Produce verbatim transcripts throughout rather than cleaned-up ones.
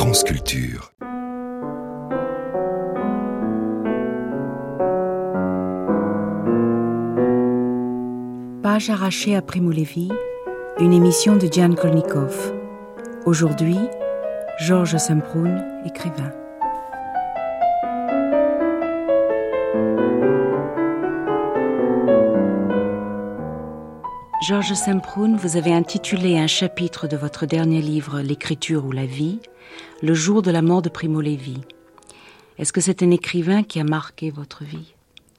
France Culture. Page arrachée à Primo Levi, une émission de Jan Kolnikov. Aujourd'hui, Georges Semprún, écrivain. Georges Semprún, vous avez intitulé un chapitre de votre dernier livre, L'écriture ou la vie, le jour de la mort de Primo Levi. Est-ce que c'est un écrivain qui a marqué votre vie ?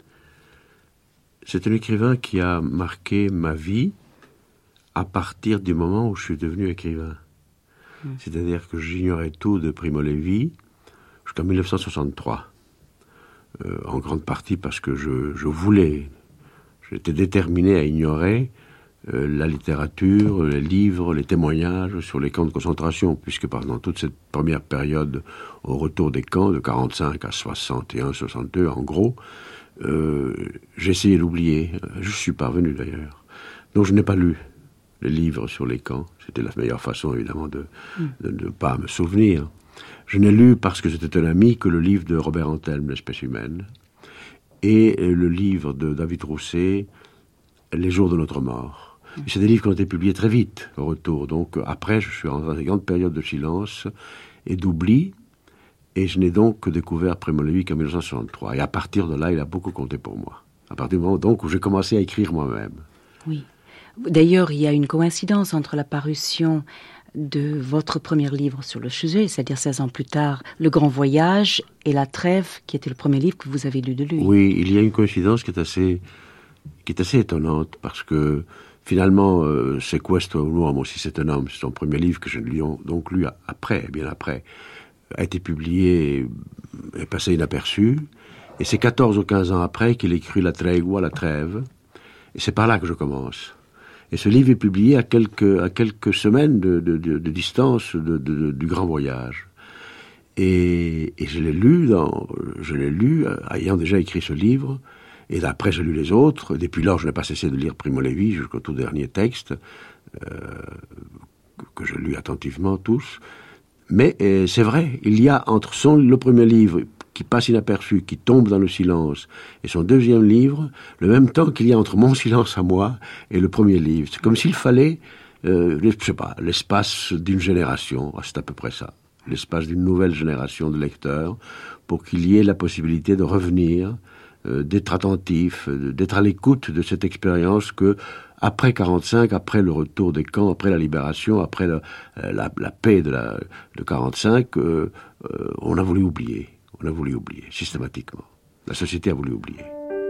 C'est un écrivain qui a marqué ma vie à partir du moment où je suis devenu écrivain. Mmh. C'est-à-dire que j'ignorais tout de Primo Levi jusqu'en dix-neuf cent soixante-trois. Euh, en grande partie parce que je, je voulais, j'étais déterminé à ignorer euh, la littérature, les livres, les témoignages sur les camps de concentration, puisque pendant toute cette première période au retour des camps, de quarante-cinq à soixante et un soixante-deux en gros, Euh, j'ai essayé d'oublier. Je suis parvenu d'ailleurs. Donc je n'ai pas lu les livres sur les camps. C'était la meilleure façon évidemment de ne mm. de, de pas me souvenir. Je n'ai lu parce que c'était un ami que le livre de Robert Antelme, L'espèce humaine, et le livre de David Rousset, Les jours de notre mort. Mm. C'est des livres qui ont été publiés très vite au retour. Donc après, je suis rentré dans une grande période de silence et d'oubli. Et je n'ai donc que découvert Primo Levi qu'en dix-neuf cent soixante-trois. Et à partir de là, il a beaucoup compté pour moi. À partir du moment donc où j'ai commencé à écrire moi-même. Oui. D'ailleurs, il y a une coïncidence entre la parution de votre premier livre sur le sujet, c'est-à-dire seize ans plus tard, Le Grand Voyage, et La Trêve, qui était le premier livre que vous avez lu de lui. Oui, il y a une coïncidence qui est assez, qui est assez étonnante, parce que finalement, euh, Sequestro un uomo, aussi c'est un homme, c'est son premier livre que j'ai donc lu après, bien après, a été publié et passé inaperçu. Et c'est quatorze ou quinze ans après qu'il écrit La Tregua, La Trêve. Et c'est par là que je commence. Et ce livre est publié à quelques, à quelques semaines de, de, de, de distance de, de, de, du Grand Voyage. Et, et je l'ai lu, dans, je l'ai lu ayant déjà écrit ce livre. Et après, j'ai lu les autres. Depuis lors, je n'ai pas cessé de lire Primo Levi jusqu'au tout dernier texte, euh, que je lus attentivement tous. Mais euh, c'est vrai, il y a entre son, le premier livre qui passe inaperçu, qui tombe dans le silence, et son deuxième livre, le même temps qu'il y a entre mon silence à moi et le premier livre. C'est comme s'il fallait, euh, je sais pas, l'espace d'une génération, c'est à peu près ça, l'espace d'une nouvelle génération de lecteurs, pour qu'il y ait la possibilité de revenir, euh, d'être attentif, d'être à l'écoute de cette expérience que après quarante-cinq, après le retour des camps, après la libération, après la, la, la paix de, la, de quarante-cinq, euh, euh, on a voulu oublier. On a voulu oublier, systématiquement. La société a voulu oublier.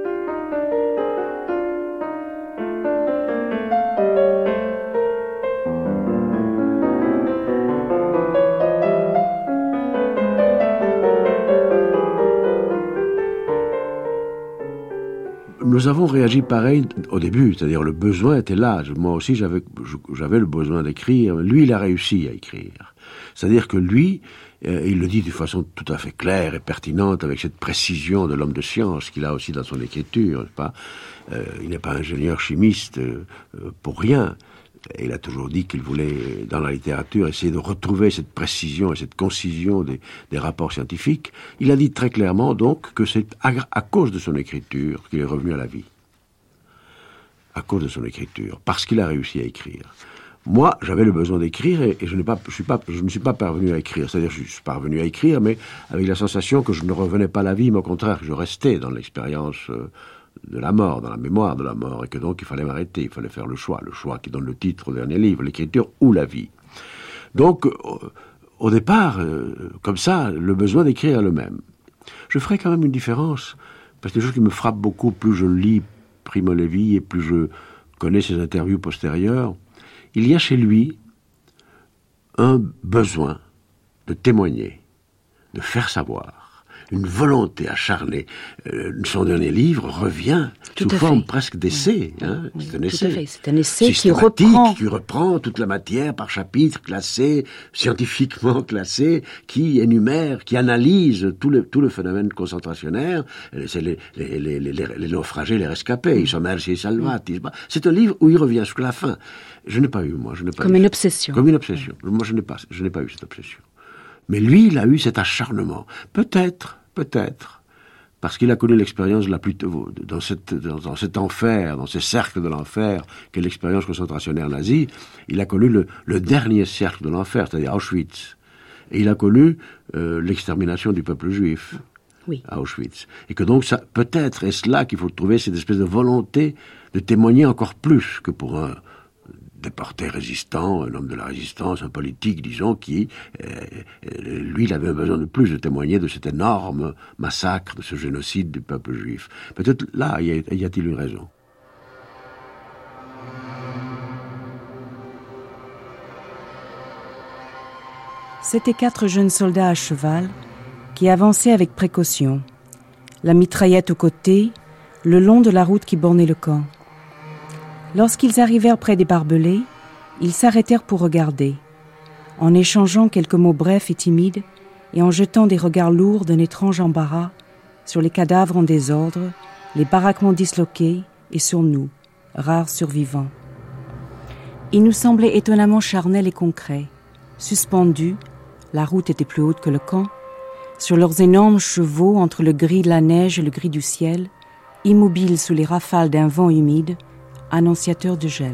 Nous avons réagi pareil au début, c'est-à-dire le besoin était là. Moi aussi, j'avais, j'avais le besoin d'écrire. Lui, il a réussi à écrire. C'est-à-dire que lui, euh, il le dit de façon tout à fait claire et pertinente, avec cette précision de l'homme de science qu'il a aussi dans son écriture. N'est-ce pas euh, il n'est pas ingénieur chimiste euh, pour rien. Et il a toujours dit qu'il voulait, dans la littérature, essayer de retrouver cette précision et cette concision des, des rapports scientifiques. Il a dit très clairement, donc, que c'est à, à cause de son écriture qu'il est revenu à la vie. À cause de son écriture, parce qu'il a réussi à écrire. Moi, j'avais le besoin d'écrire et, et je, n'ai pas, je, suis pas, je ne suis pas parvenu à écrire. C'est-à-dire, je suis parvenu à écrire, mais avec la sensation que je ne revenais pas à la vie, mais au contraire, que je restais dans l'expérience euh, de la mort, dans la mémoire de la mort, et que donc il fallait m'arrêter, il fallait faire le choix, le choix qui donne le titre au dernier livre, l'écriture ou la vie. Donc, au, au départ, euh, comme ça, le besoin d'écrire est le même. Je ferai quand même une différence, parce que des choses qui me frappent beaucoup, plus je lis Primo Levi et plus je connais ses interviews postérieures, il y a chez lui un besoin de témoigner, de faire savoir. Une volonté acharnée. Euh, son dernier livre revient tout sous forme fait. presque d'essai. Oui. Hein. Oui, c'est un essai. C'est un essai qui reprend. qui reprend toute la matière par chapitre, classée, scientifiquement classée, qui énumère, qui analyse tout le, tout le phénomène concentrationnaire. C'est les, les, les, les, les naufragés, les rescapés, ils sont merci et salvati. C'est un livre où il revient jusqu'à la fin. Je n'ai pas eu, moi. Je n'ai pas Comme eu. une obsession. Comme une obsession. Moi, je n'ai pas, je n'ai pas eu cette obsession. Mais lui, il a eu cet acharnement. Peut-être, peut-être, parce qu'il a connu l'expérience la plus dans, cette, dans, dans cet enfer, dans ces cercles de l'enfer, qu'est l'expérience concentrationnaire nazie, il a connu le, le dernier cercle de l'enfer, c'est-à-dire Auschwitz. Et il a connu euh, l'extermination du peuple juif. Oui. À Auschwitz. Et que donc, ça, peut-être est-ce là qu'il faut trouver cette espèce de volonté de témoigner encore plus que pour un déporté résistant, un homme de la résistance, un politique, disons, qui, euh, lui, il avait besoin de plus de témoigner de cet énorme massacre, de ce génocide du peuple juif. Peut-être là, y, a, y a-t-il une raison. C'étaient quatre jeunes soldats à cheval qui avançaient avec précaution, la mitraillette au côté, le long de la route qui bornait le camp. Lorsqu'ils arrivèrent près des barbelés, ils s'arrêtèrent pour regarder, en échangeant quelques mots brefs et timides et en jetant des regards lourds d'un étrange embarras sur les cadavres en désordre, les baraquements disloqués et sur nous, rares survivants. Ils nous semblaient étonnamment charnels et concrets, suspendus, la route était plus haute que le camp, sur leurs énormes chevaux entre le gris de la neige et le gris du ciel, immobiles sous les rafales d'un vent humide, annonciateur de gel.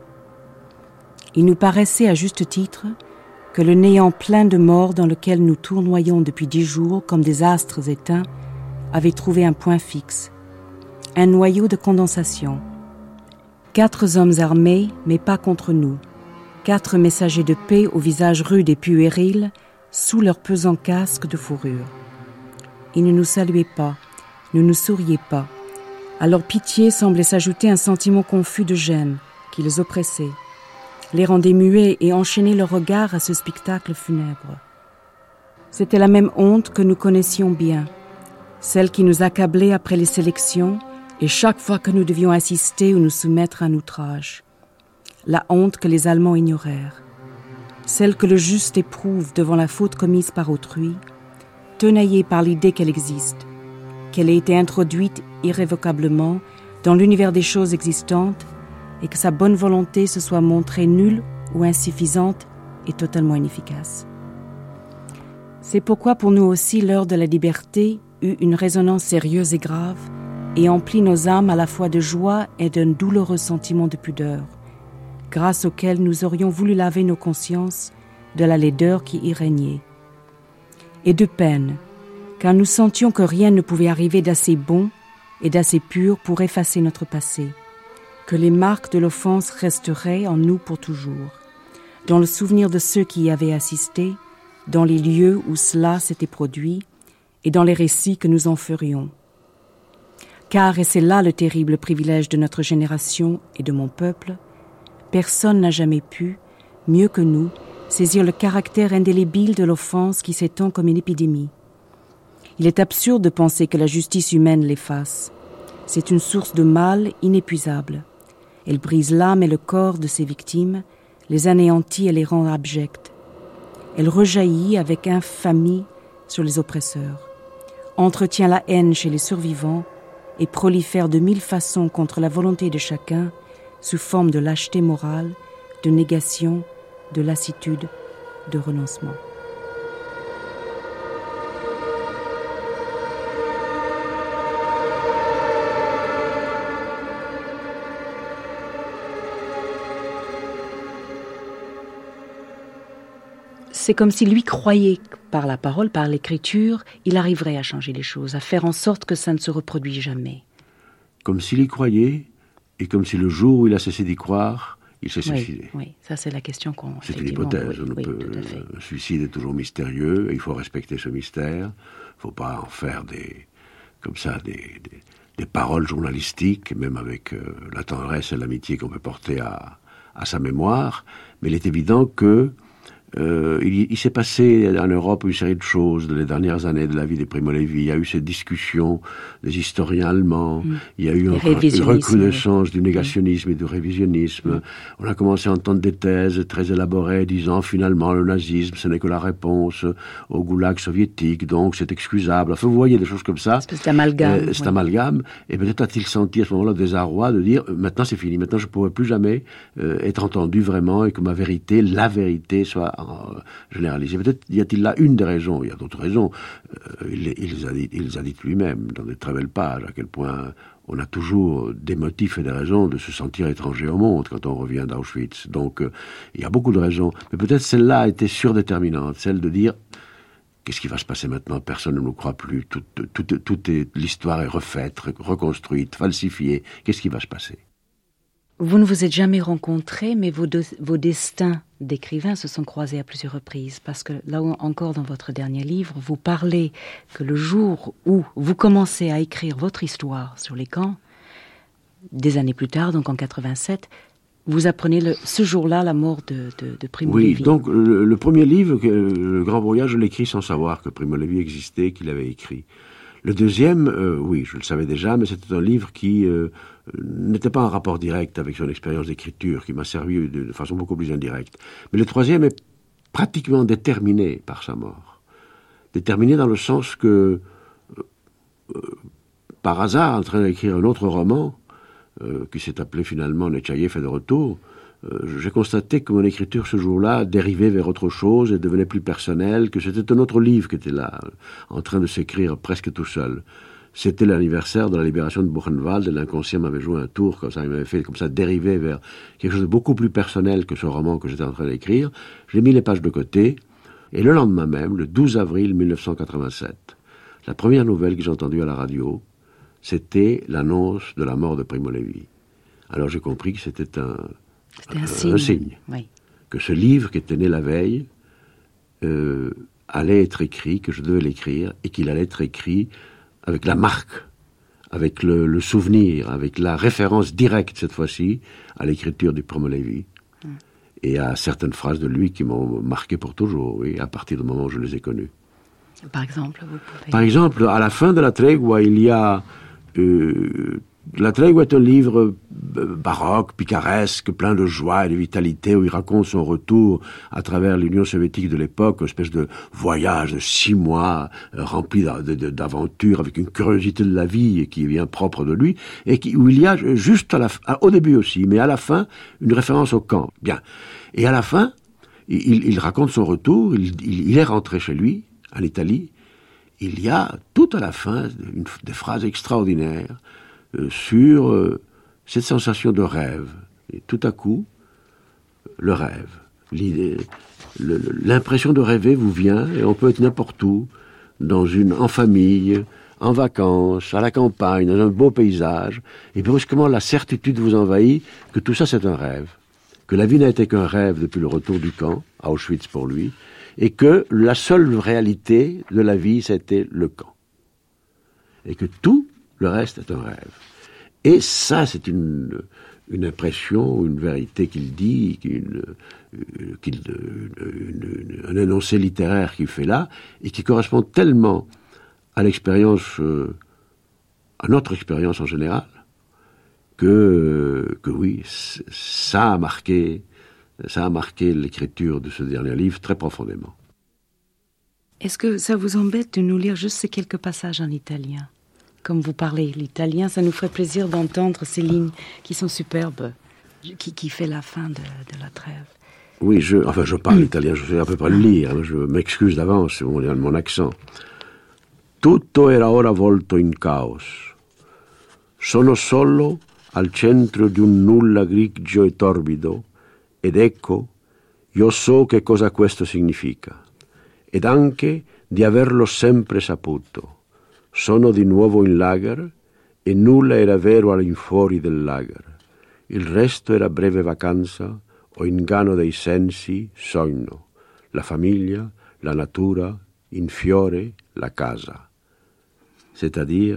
Il nous paraissait à juste titre que le néant plein de morts dans lequel nous tournoyons depuis dix jours comme des astres éteints avait trouvé un point fixe, un noyau de condensation. Quatre hommes armés, mais pas contre nous, quatre messagers de paix au visage rude et puéril, sous leur pesant casque de fourrure. Ils ne nous saluaient pas, ne nous souriaient pas. À leur pitié semblait s'ajouter un sentiment confus de gêne qui les oppressait, les rendait muets et enchaînait leur regard à ce spectacle funèbre. C'était la même honte que nous connaissions bien, celle qui nous accablait après les sélections et chaque fois que nous devions assister ou nous soumettre à un outrage. La honte que les Allemands ignorèrent. Celle que le juste éprouve devant la faute commise par autrui, tenaillée par l'idée qu'elle existe, qu'elle ait été introduite irrévocablement dans l'univers des choses existantes et que sa bonne volonté se soit montrée nulle ou insuffisante et totalement inefficace. C'est pourquoi pour nous aussi l'heure de la liberté eut une résonance sérieuse et grave et emplit nos âmes à la fois de joie et d'un douloureux sentiment de pudeur, grâce auquel nous aurions voulu laver nos consciences de la laideur qui y régnait. Et de peine, car nous sentions que rien ne pouvait arriver d'assez bon et d'assez pur pour effacer notre passé, que les marques de l'offense resteraient en nous pour toujours, dans le souvenir de ceux qui y avaient assisté, dans les lieux où cela s'était produit et dans les récits que nous en ferions. Car, et c'est là le terrible privilège de notre génération et de mon peuple, personne n'a jamais pu, mieux que nous, saisir le caractère indélébile de l'offense qui s'étend comme une épidémie. Il est absurde de penser que la justice humaine l'efface. C'est une source de mal inépuisable. Elle brise l'âme et le corps de ses victimes, les anéantit et les rend abjects. Elle rejaillit avec infamie sur les oppresseurs, entretient la haine chez les survivants et prolifère de mille façons contre la volonté de chacun, sous forme de lâcheté morale, de négation, de lassitude, de renoncement. C'est comme si lui croyait que par la parole, par l'écriture, il arriverait à changer les choses, à faire en sorte que ça ne se reproduise jamais. Comme s'il y croyait, et comme si le jour où il a cessé d'y croire, il s'est suicidé. Oui, oui, ça c'est la question qu'on... C'est une hypothèse. Oui, on oui, peut, le suicide est toujours mystérieux, et il faut respecter ce mystère. Il ne faut pas en faire des, comme ça, des, des, des paroles journalistiques, même avec euh, la tendresse et l'amitié qu'on peut porter à, à sa mémoire. Mais il est évident que Euh, il, il s'est passé en Europe une série de choses dans les dernières années de la vie des Primo Levi. Il y a eu cette discussion des historiens allemands. Mmh. Il y a eu un, une recrudescence du négationnisme mmh. et du révisionnisme. Mmh. On a commencé à entendre des thèses très élaborées disant finalement le nazisme ce n'est que la réponse au goulag soviétique, donc c'est excusable. Enfin, vous voyez des choses comme ça. C'est amalgame. Euh, cet ouais. amalgame. Et peut-être a-t-il senti à ce moment-là des désarroi de dire maintenant c'est fini, maintenant je ne pourrai plus jamais euh, être entendu vraiment et que ma vérité, la vérité soit pas généralisé. Peut-être y a-t-il là une des raisons, il y a d'autres raisons. Euh, il, il, les a dit, il les a dites lui-même dans des très belles pages, à quel point on a toujours des motifs et des raisons de se sentir étranger au monde quand on revient d'Auschwitz. Donc euh, il y a beaucoup de raisons. Mais peut-être celle-là a été surdéterminante, celle de dire qu'est-ce qui va se passer maintenant? Personne ne nous croit plus. Tout, tout, tout est, l'histoire est refaite, reconstruite, falsifiée. Qu'est-ce qui va se passer? Vous ne vous êtes jamais rencontrés, mais vos, de, vos destins d'écrivain se sont croisés à plusieurs reprises. Parce que là encore, dans votre dernier livre, vous parlez que le jour où vous commencez à écrire votre histoire sur les camps, des années plus tard, donc en quatre-vingt-sept, vous apprenez le, ce jour-là la mort de, de, de Primo oui, Levi. Oui, donc le, le premier livre, Le Grand Voyage, je l'écris sans savoir que Primo Levi existait, qu'il avait écrit. Le deuxième, euh, oui, je le savais déjà, mais c'était un livre qui euh, n'était pas en rapport direct avec son expérience d'écriture, qui m'a servi de, de façon beaucoup plus indirecte. Mais le troisième est pratiquement déterminé par sa mort. Déterminé dans le sens que, euh, euh, par hasard, en train d'écrire un autre roman, euh, qui s'est appelé finalement Nechayev est de retour, euh, j'ai constaté que mon écriture ce jour-là dérivait vers autre chose et devenait plus personnelle, que c'était un autre livre qui était là, en train de s'écrire presque tout seul. C'était l'anniversaire de la libération de Buchenwald et l'inconscient m'avait joué un tour, comme ça, il m'avait fait comme ça dériver vers quelque chose de beaucoup plus personnel que ce roman que j'étais en train d'écrire. J'ai mis les pages de côté, et le lendemain même, le douze avril mille neuf cent quatre-vingt-sept, la première nouvelle que j'ai entendue à la radio, c'était l'annonce de la mort de Primo Levi. Alors j'ai compris que c'était un, c'était un, un signe, un signe oui. que ce livre qui était né la veille euh, allait être écrit, que je devais l'écrire, et qu'il allait être écrit avec la marque, avec le, le souvenir, avec la référence directe cette fois-ci à l'écriture du Primo Levi, mm. et à certaines phrases de lui qui m'ont marqué pour toujours, oui, à partir du moment où je les ai connues. Par exemple, vous pouvez... Par exemple, à la fin de la Tregua, il y a... Euh, la Tregua est un livre baroque, picaresque, plein de joie et de vitalité, où il raconte son retour à travers l'Union soviétique de l'époque, une espèce de voyage de six mois euh, rempli d'aventures, avec une curiosité de la vie qui est bien propre de lui, et qui, où il y a juste à la, à, au début aussi, mais à la fin, une référence au camp. Bien. Et à la fin, il, il raconte son retour, il, il, il est rentré chez lui, en Italie. Il y a tout à la fin une, des phrases extraordinaires euh, sur euh, cette sensation de rêve. Et tout à coup, le rêve, l'idée, le, l'impression de rêver vous vient, et on peut être n'importe où, dans une, en famille, en vacances, à la campagne, dans un beau paysage, et brusquement la certitude vous envahit que tout ça c'est un rêve, que la vie n'a été qu'un rêve depuis le retour du camp, à Auschwitz pour lui, et que la seule réalité de la vie, c'était le camp. Et que tout le reste est un rêve. Et ça, c'est une, une impression, une vérité qu'il dit, une, qu'il, une, une, un énoncé littéraire qu'il fait là, et qui correspond tellement à l'expérience, à notre expérience en général, que, que oui, ça a marqué... Ça a marqué l'écriture de ce dernier livre très profondément. Est-ce que ça vous embête de nous lire juste ces quelques passages en italien? Comme vous parlez l'italien, ça nous ferait plaisir d'entendre ces lignes qui sont superbes, qui, qui fait la fin de, de la trêve. Oui, je, enfin je parle italien, je sais à peu près le lire, je m'excuse d'avance, c'est mon, mon accent. Tutto era ora volto in caos. Sono solo al centro di un nulla grigio e torbido. Ed ecco, io so che cosa questo significa, ed anche di averlo sempre saputo. Sono di nuovo in lager, e nulla era vero all'infuori del lager. Il resto era breve vacanza o inganno dei sensi, sogno. La famiglia, la natura, in fiore, la casa. C'est-à-dire,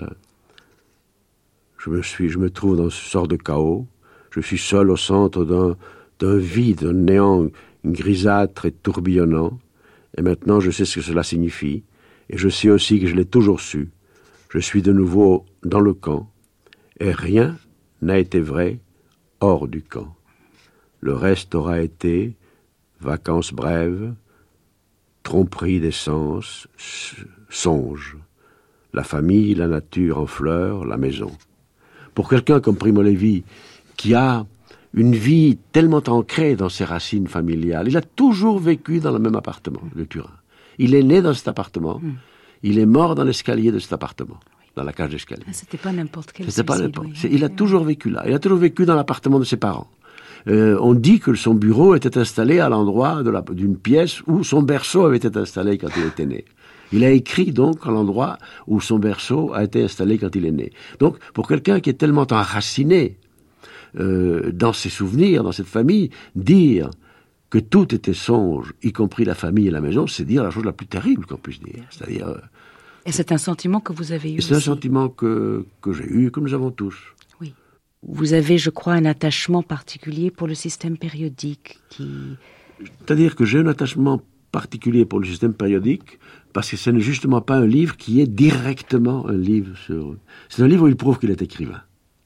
je me, suis, je me trouve dans ce sort de chaos, je suis seul au centre d'un d'un vide, d'un néant grisâtre et tourbillonnant, et maintenant je sais ce que cela signifie, et je sais aussi que je l'ai toujours su. Je suis de nouveau dans le camp, et rien n'a été vrai hors du camp. Le reste aura été vacances brèves, tromperie des sens, songes, la famille, la nature en fleurs, la maison. Pour quelqu'un comme Primo Levi, qui a une vie tellement ancrée dans ses racines familiales. Il a toujours vécu dans le même appartement de Turin. Il est né dans cet appartement. Mm. Il est mort dans l'escalier de cet appartement, oui. dans la cage d'escalier. Ah, c'était pas n'importe quel C'était suicide, pas n'importe. Oui. Il a toujours vécu là. Il a toujours vécu dans l'appartement de ses parents. Euh, on dit que son bureau était installé à l'endroit de la, d'une pièce où son berceau avait été installé quand il était né. Il a écrit donc à l'endroit où son berceau a été installé quand il est né. Donc, pour quelqu'un qui est tellement enraciné euh, dans ses souvenirs, dans cette famille, dire que tout était songe, y compris la famille et la maison, c'est dire la chose la plus terrible qu'on puisse dire. C'est-à-dire... Euh, et c'est un sentiment que vous avez eu C'est aussi. un sentiment que, que j'ai eu, que nous avons tous. Oui. Vous avez, je crois, un attachement particulier pour le système périodique qui... C'est-à-dire que j'ai un attachement particulier pour le système périodique parce que ce n'est justement pas un livre qui est directement un livre sur... C'est un livre où il prouve qu'il est écrivain.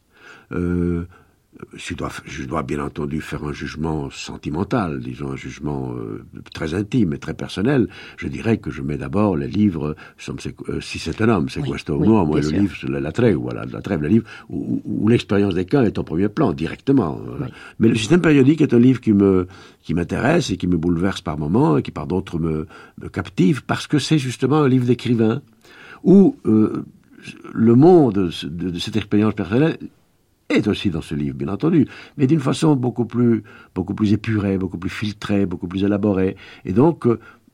Euh, je, dois, je dois bien entendu faire un jugement sentimental, disons un jugement euh, très intime et très personnel. Je dirais que je mets d'abord les livres, euh, si c'est un homme, c'est oui, Questo oui, Uno, moi le sûr. livre, la, la trêve, voilà, la trêve, le livre où, où, où l'expérience des cas est au premier plan, directement. Voilà. Oui. Mais le système périodique est un livre qui me, qui m'intéresse et qui me bouleverse par moments et qui par d'autres me, me captive parce que c'est justement un livre d'écrivain où euh, le monde de, de, de cette expérience personnelle est aussi dans ce livre, bien entendu, mais d'une façon beaucoup plus, beaucoup plus épurée, beaucoup plus filtrée, beaucoup plus élaborée. Et donc,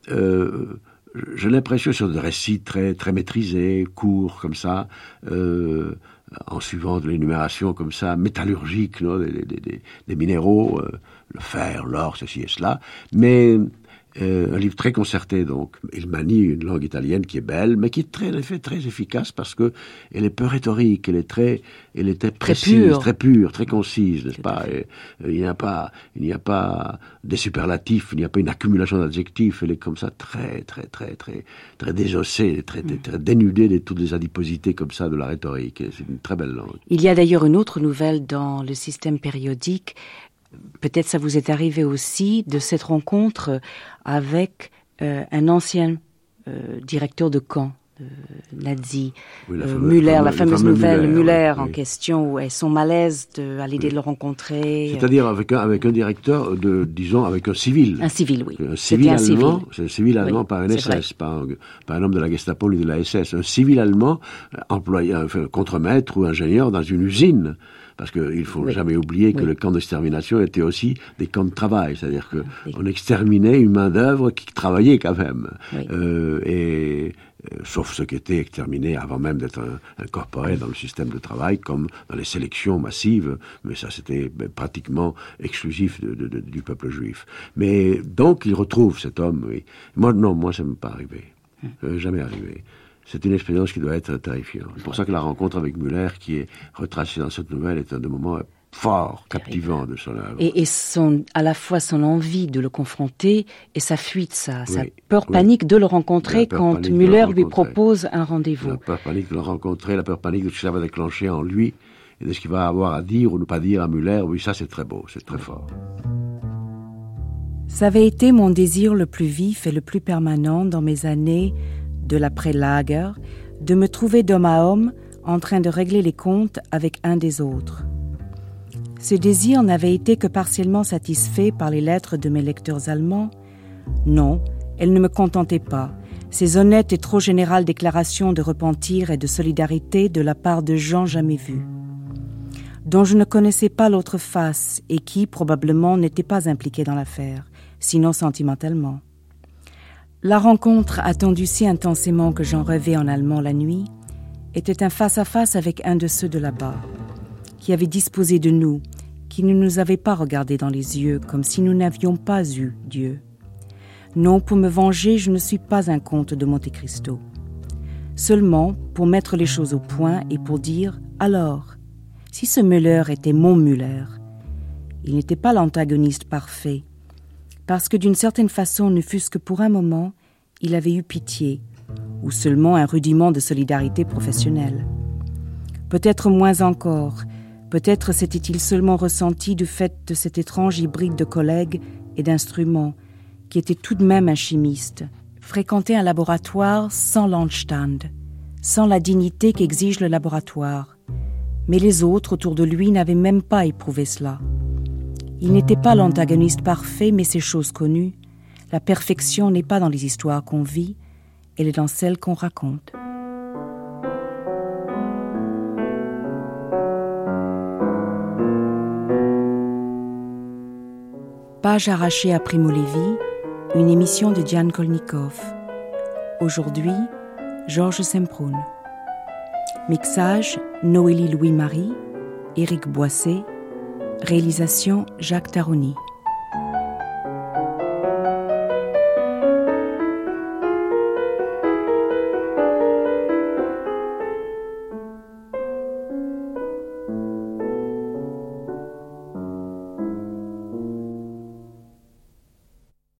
euh, j'ai l'impression sur des récits très, très maîtrisés, courts, comme ça, euh, en suivant de l'énumération comme ça, métallurgique, non, des, des, des, des minéraux, euh, le fer, l'or, ceci et cela, mais... Euh, un livre très concerté, donc. Il manie une langue italienne qui est belle, mais qui est très, en effet, très efficace parce que elle est peu rhétorique, elle est très, elle est très précise, très pure, très, pure, très concise, n'est-ce pas? Et, euh, il n'y a pas, il n'y a pas des superlatifs, il n'y a pas une accumulation d'adjectifs. Elle est comme ça, très, très, très, très, très désossée, très, très, très dénudée de toutes les adiposités comme ça de la rhétorique. Et c'est une très belle langue. Il y a d'ailleurs une autre nouvelle dans le système périodique. Peut-être ça vous est arrivé aussi de cette rencontre avec euh, un ancien euh, directeur de camp euh, nazi, oui, la euh, fameuse, Müller, la, la fameuse fameuse nouvelle Müller, Müller en oui. question, et son malaise de, à l'idée oui. de le rencontrer. C'est-à-dire avec un, avec un directeur, de, disons, avec un civil. Un civil, oui. Un civil un allemand, civil. C'est un civil allemand, oui, pas un S S, pas un, pas un homme de la Gestapo ni de la S S. Un civil allemand, employé, enfin, contremaître ou ingénieur dans une usine. Parce qu'il ne faut oui. jamais oublier que oui. le camp d'extermination était aussi des camps de travail. C'est-à-dire qu'on oui. exterminait une main-d'œuvre qui travaillait quand même. Oui. Euh, et, euh, sauf ceux qui étaient exterminés avant même d'être incorporés dans le système de travail, comme dans les sélections massives. Mais ça, c'était pratiquement exclusif de, de, de, du peuple juif. Mais donc, il retrouve cet homme. Oui. Moi, non, moi, ça ne m'est pas arrivé. Euh, jamais arrivé. C'est une expérience qui doit être terrifiante. C'est pour ça que la rencontre avec Müller, qui est retracée dans cette nouvelle, est un des moments forts, captivants de son œuvre. Et, et son, à la fois son envie de le confronter et sa fuite, sa, oui, sa peur oui. panique de le rencontrer quand Müller lui propose un rendez-vous. La peur panique de le rencontrer, la peur panique de ce que ça va déclencher en lui et de ce qu'il va avoir à dire ou ne pas dire à Müller. Oui, ça c'est très beau, c'est très oui. fort. Ça avait été mon désir le plus vif et le plus permanent dans mes années de l'après-Lager, de me trouver d'homme à homme en train de régler les comptes avec un des autres. Ce désir n'avait été que partiellement satisfait par les lettres de mes lecteurs allemands. Non, elles ne me contentaient pas. Ces honnêtes et trop générales déclarations de repentir et de solidarité de la part de gens jamais vus, dont je ne connaissais pas l'autre face et qui, probablement, n'étaient pas impliqués dans l'affaire, sinon sentimentalement. La rencontre, attendue si intensément que j'en rêvais en allemand la nuit, était un face-à-face avec un de ceux de là-bas, qui avait disposé de nous, qui ne nous avait pas regardés dans les yeux comme si nous n'avions pas eu Dieu. Non, pour me venger, je ne suis pas un comte de Monte Cristo. Seulement pour mettre les choses au point et pour dire « alors, si ce Müller était mon Müller ». Il n'était pas l'antagoniste parfait, parce que d'une certaine façon, ne fût-ce que pour un moment, il avait eu pitié, ou seulement un rudiment de solidarité professionnelle. Peut-être moins encore, peut-être s'était-il seulement ressenti du fait de cet étrange hybride de collègues et d'instruments, qui était tout de même un chimiste, fréquenter un laboratoire sans l'Anstand, sans la dignité qu'exige le laboratoire. Mais les autres autour de lui n'avaient même pas éprouvé cela. Il n'était pas l'antagoniste parfait, mais c'est chose connue. La perfection n'est pas dans les histoires qu'on vit, elle est dans celles qu'on raconte. Page arrachée à Primo Levi, une émission de Diane Kolnikov. Aujourd'hui, Georges Semproun. Mixage, Noélie Louis-Marie, Éric Boisset. Réalisation, Jacques Taroni.